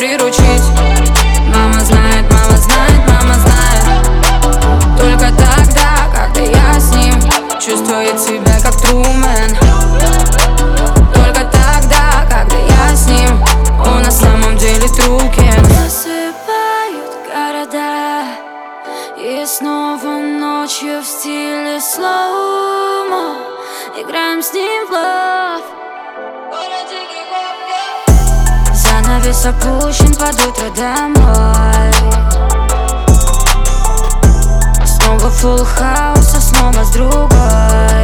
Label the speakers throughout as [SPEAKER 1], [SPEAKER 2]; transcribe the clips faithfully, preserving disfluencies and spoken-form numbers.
[SPEAKER 1] приручить. Мама знает, мама знает, мама знает. Только тогда, когда я с ним, чувствует себя как Трумен. Только тогда, когда я с ним, он на самом деле Трукен.
[SPEAKER 2] Засыпают города, и снова ночью в стиле слоумо играем с ним в лав. Занавес опущен под утро домой. Снова фулл хаус, а снова с другой.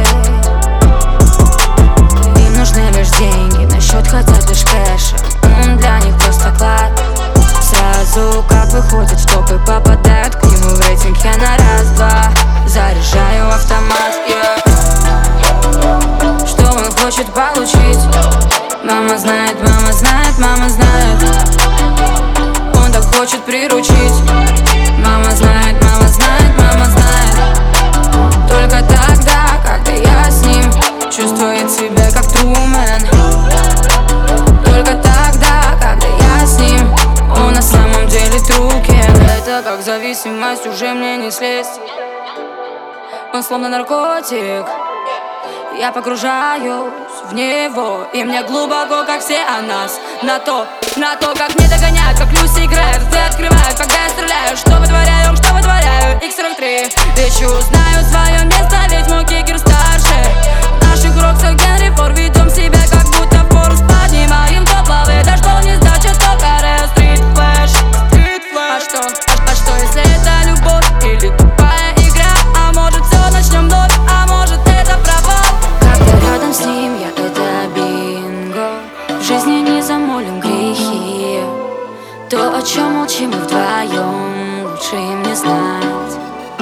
[SPEAKER 2] Им нужны лишь деньги, на счет хотят лишь кэша. Он для них просто клад. Сразу как выходит в топ и попадают к нему в рейтинг. Я на раз-два заряжаю автомат, yeah. Что он хочет получить? Мама знает, мама знает, мама знает. Он так хочет приручить. Мама знает, мама знает, мама знает. Только тогда, когда я с ним, чувствует себя как Трумен. Только тогда, когда я с ним, он на самом деле Трукен. Это как зависимость, уже мне не слезть. Он словно наркотик. Я погружаюсь в него, и мне глубоко, как все о нас. На то, на то, как мне догоняют, как Люси играет, рты открывают, когда я стреляю. Что вытворяю, что вытворяю, икс сорок три. Лечу, знаю свое место, ведь мой кикер старше. В наших роксах Генри Фор ведем себя, как будто Форс. Поднимаем топ-лавы, да что не сдача, то каре. Стрит флэш, стрит флэш. А что, а, а что если это любовь или тупая игра? А может все начнем вновь, а может это провал? Рядом с ним я это бинго. В жизни не замолим грехи. То, о чем молчим мы вдвоем, лучше им не знать.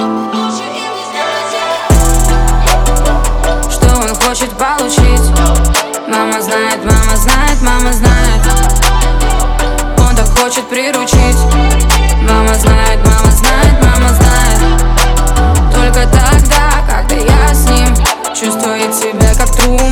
[SPEAKER 2] Что он хочет получить? Мама знает, мама знает, мама знает. Он так хочет приручить. Мама знает, мама знает, мама знает. Только тогда, когда я с ним, чувствует себя как Трумен.